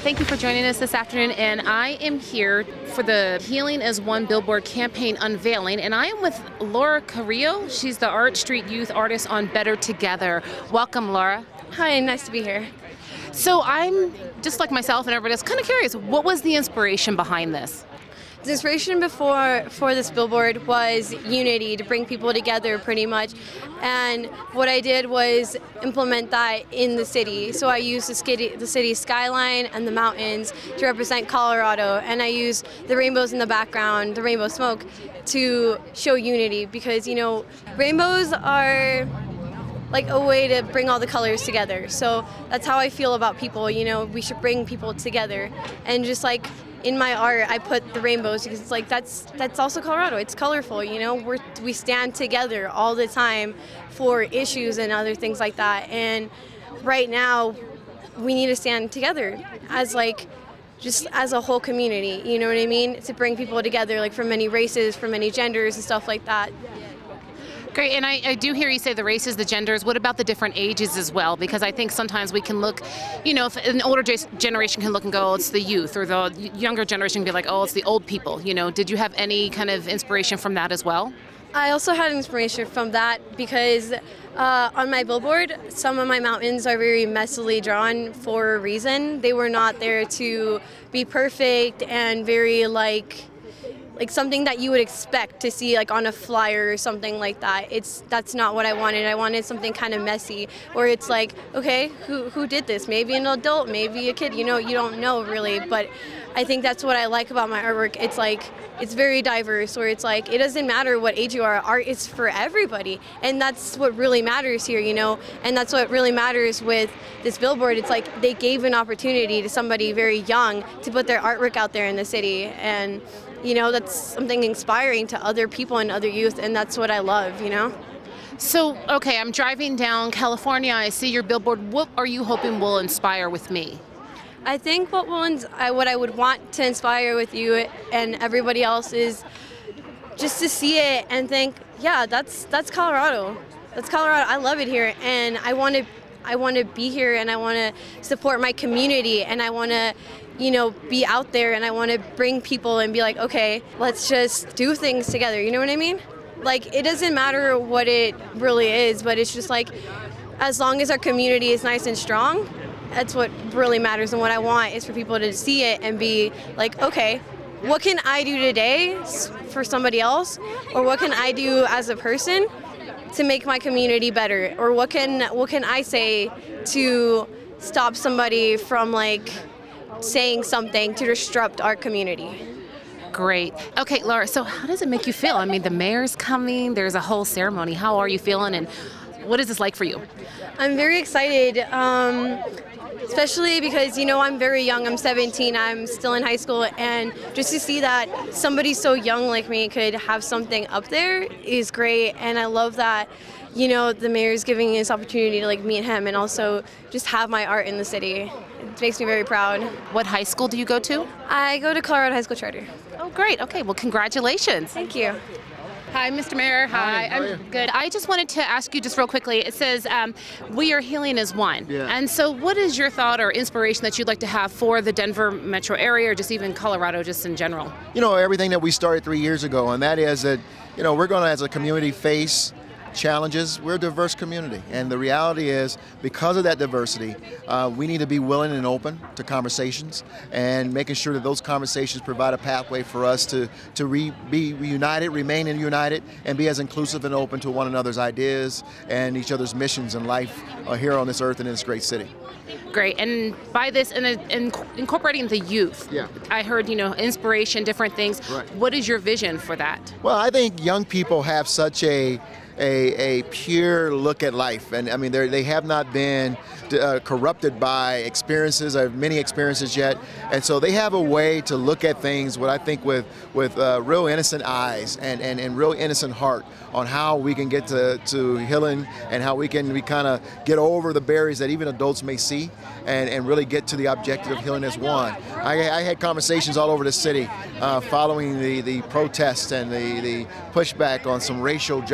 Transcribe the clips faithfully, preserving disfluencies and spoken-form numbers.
Thank you for joining us this afternoon, and I am here for the Healing as One Billboard campaign unveiling, and I am with Laura Carrillo. She's the Art Street Youth Artist on Better Together. Welcome, Laura. Hi, nice to be here. So I'm, just like myself and everybody else, kind of curious, what was the inspiration behind this? The inspiration before for this billboard was unity, to bring people together pretty much. And what I did was implement that in the city. So I used the city, the city skyline and the mountains to represent Colorado. And I used the rainbows in the background, the rainbow smoke, to show unity. Because, you know, rainbows are like a way to bring all the colors together. So that's how I feel about people. You know, we should bring people together. And just like in my art, I put the rainbows because it's like that's that's also Colorado. It's colorful, you know. We we stand together all the time for issues and other things like that. And right now, we need to stand together as like just as a whole community. You know what I mean? To bring people together, like from many races, from many genders, and stuff like that. Great, and I, I do hear you say the races, the genders. What about the different ages as well? Because I think sometimes we can look, you know, if an older generation can look and go, oh, it's the youth, or the younger generation can be like, oh, it's the old people. You know, did you have any kind of inspiration from that as well? I also had inspiration from that because uh, on my billboard, some of my mountains are very messily drawn for a reason. They were not there to be perfect and very like, like something that you would expect to see like on a flyer or something like that. It's that's not what I wanted. I wanted something kind of messy where it's like, okay, who who did this? Maybe an adult, maybe a kid, you know, you don't know really, but I think that's what I like about my artwork. It's like it's very diverse, where it's like it doesn't matter what age you are, art is for everybody. And that's what really matters here, you know, and that's what really matters with this billboard. It's like they gave an opportunity to somebody very young to put their artwork out there in the city, and you know, that's something inspiring to other people and other youth, and that's what I love, you know? So, okay, I'm driving down California, I see your billboard. What are you hoping will inspire with me? I think what will ins- I, what I would want to inspire with you and everybody else is just to see it and think, yeah, that's that's Colorado. That's Colorado. I love it here, and I want to I want to be here, and I want to support my community, and I want to, you know, be out there, and I want to bring people and be like, okay, let's just do things together. You know what I mean? Like, it doesn't matter what it really is, but it's just like, as long as our community is nice and strong, that's what really matters. And what I want is for people to see it and be like, okay, what can I do today for somebody else? Or what can I do as a person to make my community better? Or what can what can I say to stop somebody from like saying something to disrupt our community? Great. Okay, Laura, so how does it make you feel? I mean, the mayor's coming, there's a whole ceremony. How are you feeling, and what is this like for you? I'm very excited, um, especially because, you know, I'm very young. I'm seventeen. I'm still in high school, and just to see that somebody so young like me could have something up there is great, and I love that, you know, the mayor's giving me this opportunity to like meet him and also just have my art in the city. It makes me very proud. What high school do you go to? I go to Colorado High School Charter. Oh, great. Okay, well, congratulations. Thank you. Hi, Mister Mayor. Hi, Hi, how are you? I'm good. I just wanted to ask you just real quickly. It says, um, we are healing as one. Yeah. And so what is your thought or inspiration that you'd like to have for the Denver metro area, or just even Colorado just in general? You know, everything that we started three years ago, and that is that, you know, we're going to, as a community, face challenges. We're a diverse community, and the reality is, because of that diversity, uh, we need to be willing and open to conversations, and making sure that those conversations provide a pathway for us to to re, be reunited, remain united, and be as inclusive and open to one another's ideas and each other's missions in life uh, here on this earth and in this great city. Great. And by this, and in, incorporating the youth, Yeah. I heard, you know, inspiration, different things. Right. What is your vision for that? Well, I think young people have such a a, a pure look at life, and I mean they they have not been uh, corrupted by experiences or many experiences yet, and so they have a way to look at things, what I think with with uh, real innocent eyes and, and, and real innocent heart on how we can get to, to healing, and how we can we kind of get over the barriers that even adults may see, and, and really get to the objective of healing as one. I, I had conversations all over the city uh, following the, the protests and the, the pushback on some racial justice issues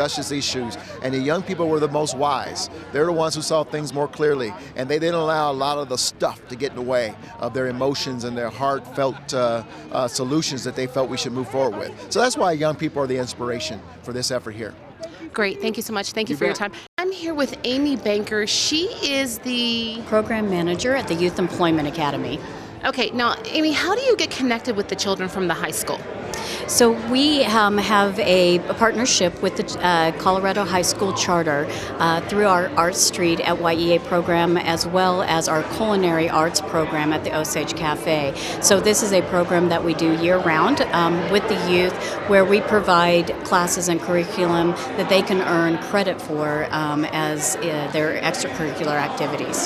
issues. And the young people were the most wise. They're the ones who saw things more clearly, and they didn't allow a lot of the stuff to get in the way of their emotions and their heartfelt uh, uh, solutions that they felt we should move forward with. So that's why young people are the inspiration for this effort here. Great. Thank you so much. Thank you, You for bet. your time. I'm here with Amy Banker. She is the... Program manager at the Youth Employment Academy. Okay, now, Amy, how do you get connected with the children from the high school? So we um, have a, a partnership with the uh, Colorado High School Charter uh, through our Art Street at Y E A program, as well as our Culinary Arts program at the Osage Cafe. So this is a program that we do year-round um, with the youth, where we provide classes and curriculum that they can earn credit for um, as uh, their extracurricular activities.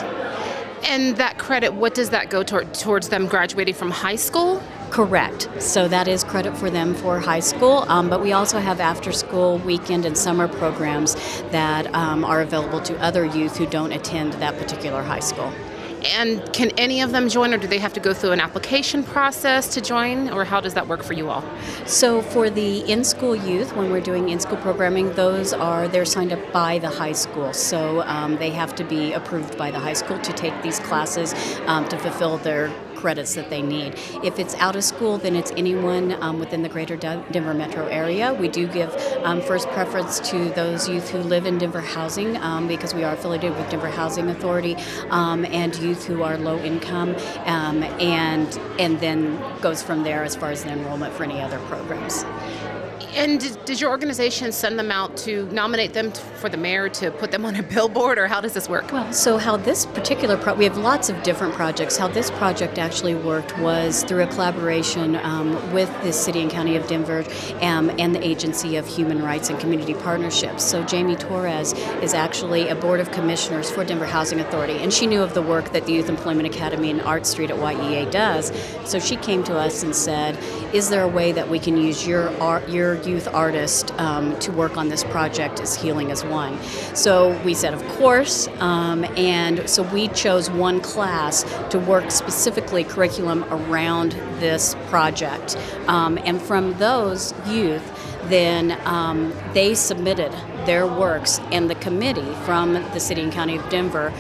And that credit, what does that go toward, towards them graduating from high school? Correct. So that is credit for them for high school, um, but we also have after-school, weekend, and summer programs that um, are available to other youth who don't attend that particular high school. And can any of them join, or do they have to go through an application process to join, or how does that work for you all? So for the in-school youth, when we're doing in-school programming, those are, they're signed up by the high school. So um, they have to be approved by the high school to take these classes um, to fulfill their credits that they need. If it's out of school, then it's anyone um, within the greater Denver metro area. We do give um, first preference to those youth who live in Denver housing um, because we are affiliated with Denver Housing Authority, um, and youth who are low income, um, and and then goes from there as far as the enrollment for any other programs. And does your organization send them out to nominate them for the mayor to put them on a billboard, or how does this work? Well, so how this particular pro- we have lots of different projects. How this project actually worked was through a collaboration um, with the City and County of Denver um, and the Agency of Human Rights and Community Partnerships. So Jamie Torres is actually a board of commissioners for Denver Housing Authority, and she knew of the work that the Youth Employment Academy and Art Street at Y E A does. So she came to us and said, "Is there a way that we can use your art, your youth artist um, to work on this project as Healing as One?" So we said, of course, um, and so we chose one class to work specifically curriculum around this project. Um, and from those youth, then um, they submitted their works, and the committee from the City and County of Denver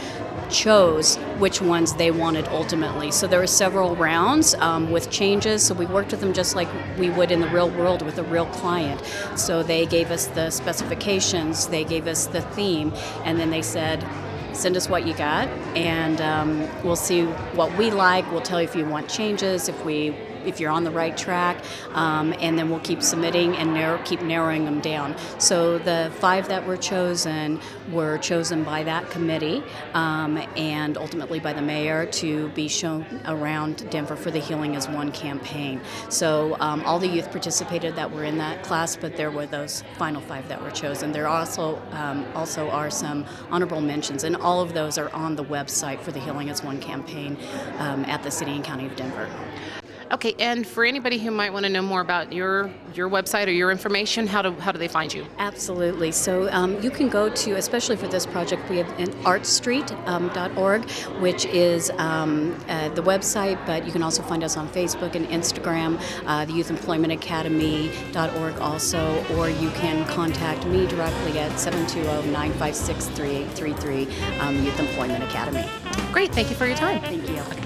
chose which ones they wanted ultimately. So there were several rounds um, with changes. So we worked with them just like we would in the real world with a real client. So they gave us the specifications, they gave us the theme, and then they said, send us what you got, and um, we'll see what we like. We'll tell you if you want changes, if we if you're on the right track, um, and then we'll keep submitting and narrow, keep narrowing them down. So the five that were chosen were chosen by that committee um, and ultimately by the mayor to be shown around Denver for the Healing as One campaign. So um, all the youth participated that were in that class, but there were those final five that were chosen. There also um, also are some honorable mentions, and all of those are on the website for the Healing as One campaign um, at the City and County of Denver. Okay, and for anybody who might want to know more about your your website or your information, how do how do they find you? Absolutely. So um, you can go to, especially for this project, we have art street dot org, um, which is um, uh, the website, but you can also find us on Facebook and Instagram, uh, the youth employment academy dot org also, or you can contact me directly at seven two zero, nine five six, three eight three three, um, Youth Employment Academy. Great, thank you for your time. Thank you.